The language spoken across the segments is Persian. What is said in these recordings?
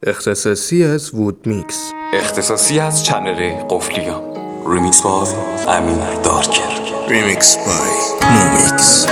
اختصاصی از وود میکس. اختصاصی از چنل قفلیان. ریمیکس بای امین دارکر. ریمیکس بای نومیکس.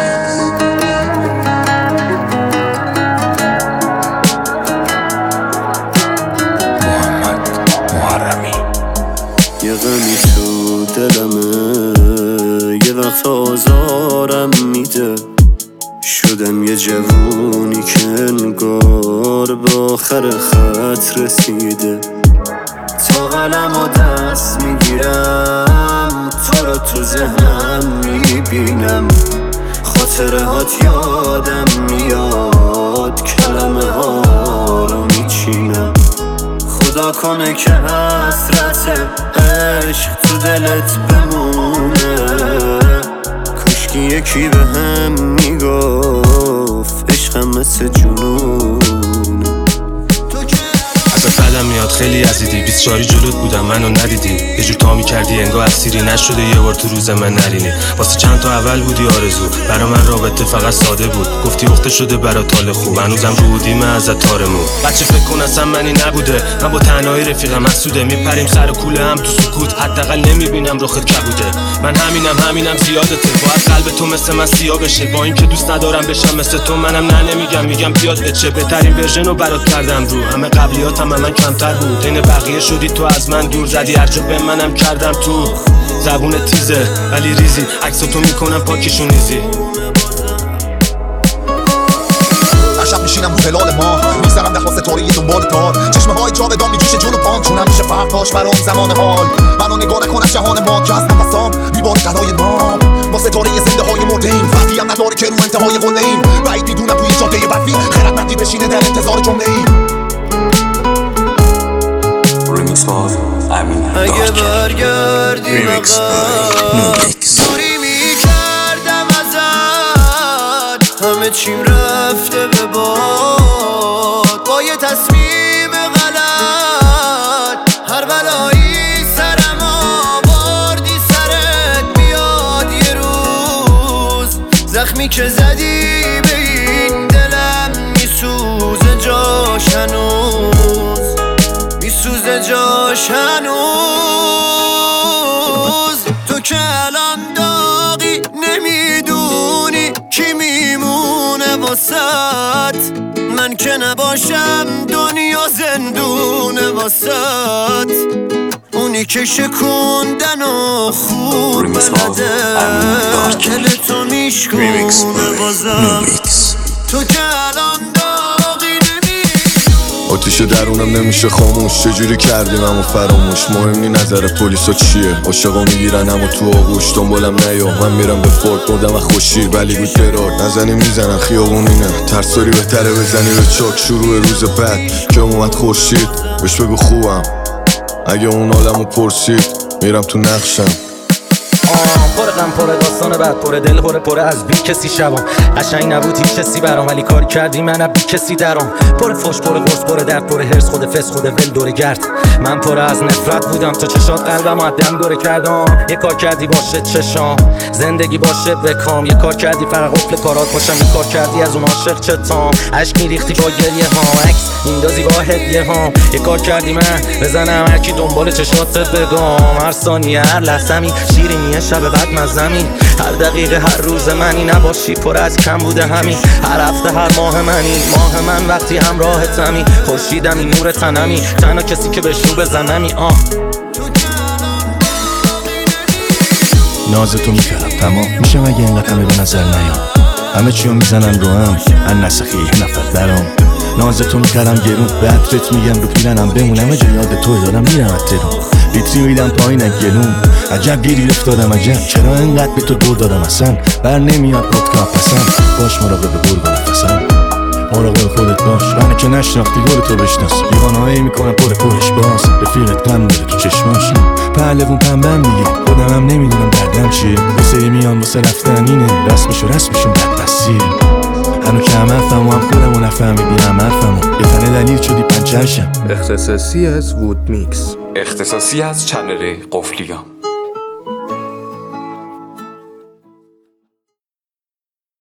محمد محرمی. یه غمی تو دلمه، یه وقت آزارم میده. شدم یه جوونی که انگار به آخر خط رسیده. تا قلم و دست میگیرم، تو رو تو ذهنم میبینم. خاطره هات یادم میاد، کلمه ها رو میچینم. خدا کنه که حسرت عشق تو دلت بمونه. کاشکی یکی به هم میگفت عشقم مثل جنونه. ازت بدم میاد خیلی عزیزی، 24 جلوت بودم منو ندیدی. یه جور تا میکردی انگار اسیری نشده یه بار تو روز من نرینی. واسه چند تا اول بودی آرزو، برا من رابطه فقط ساده بود. گفتی وقت شده برا تال خوب، هنوزم رو بودیم ازت تارمون. بچه فکر کن اصلا منی نبوده، من با تنهایی رفیقم حسوده. میپریم سر کوله هم تو سکوت، حداقل نمیبینم رخت کبوده. من همینم زیادته، باید قلب تو مثل من سیاه بشه. با اینکه دوست ندارم بشم مثل تو، منم نمیگم میگم بیاد بچه. بهترین ورژنو برات کردم رو همه قبلیاتم من کمتر بود. این بقیه شدی تو از من دور، زدی هرجا به منم کردم تو. زبون تیزه ولی ریزی، عکس تو میکنم پاکشون ریزی. شب میشینم رو هلال ما، میذارم دخوا ستاره دنبال تار. چشمه های جاودان میجوشه جون و پام، چونم میشه فرقاش برام زمان حال. منو نگاه نکن از جهان ما که از نفسام میباره قلای ما. ما ستاره زنده های مرده‌ایم، وقتی هم نداره که رو انتهای قله‌ایم. بعید میدونم توی جاده بدوی خردمندی بشینه در انتظار جمله‌ایم. ریمیکس بای امین اگه دارکر. برگردی ریمیکس بای نومیکس. دوری میکردم ازت، همه چیم رفته به باد. با یه تصمیم غلط هر بلایی سرم آوردی سرت بیاد. یه روز زخمی که زدی به این دلم میسوزه جاش هنوز، میسوزه جاش هنوز. تو که الان داغی نمیدونی کی میمونه واسط. من که نباشم دنیا زندونه واسط. اونی که شکوندن و خوب بلده دل تو میشکونه بازم. تو که الان داغی آتیش درونم نمیشه خاموش، چجوری کردیم همو فراموش. مهم نی نظر پلیسا چیه، عاشقا میگیرن همو تو آغوش. دنبالم نیا من میرم به فورد، بردم از خوشیر ولی بود درار. نزنی میزنن خیابون اینه، ترساری بهتره بزنی به چاک. شروع روز بعد که اومد خورشید، بهش بگو خوبم اگه اون عالمو پرسید. میرم تو نقشم، پر غم پر داستان بعد، پر دل پر از بی کسی شبام. قشنگ نبود هیچ کسی برام، ولی کار کردی من بی کسی درام. پر فوش پر قرص پر درد پر هرس، خود فس خود ول دور گرد. من پر از نفرت بودم، تو چشات قلبم عدم دوره کردم. یه کار کردی باشه چشام، زندگی باشه بکام. یه کار کردی فرق قفل کارات باشم، یه کار کردی از اون عاشق چتام. عشق میریختی با گریه هام، عکس میندازی با هدیه هام. یه کار کردی من بزنم هر کی دنبال چشاتت بگم. هر ثانیه هر لحظه‌می شیرینیه شب بعد مزمی. هر دقیقه هر روز منی نباشی پر از کم بوده همین. هر هفته هر ماه منی، ماه من وقتی همراهتمی. خورشیدمی نور تنمی، تنها کسی که بهش رو بزنمی. نازتو میکردم تمام میشم اگه اینقدر همه به نظر نیام. همه چیو میزنن رو هم ان نسخی یه نفر درام. نازتو میکردم گرون به عطرت میگم رو پیرنم بمونم. اجا یاد توی دارم میرم اترون، لیتری میدم پایین گلون. عجب گیری افتادم عجب، چرا اینقدر به تو دور دادم اصلا. بر نمیاد پودکا پسم، باش مراقب برگ و نفسم. مراقب خودت باش، منو که نشناختی دور تو بشناس. دیوانهایی میکنم پر کوهش باز، رفیقت غم داره تو چشماش. پهلوون پنبم دیگه خودمم نمیدونم دردم چیه. واسه میان واسه رفتن اینه، رسمشون بدبستیه. هنو که هم حرفم و هم خودمو نفهمیدی هم حرفمو. یه تنه دلیل شدی پنچرشم. اختصاصی از وود میکس. اختصاصی از چنل قفلیان.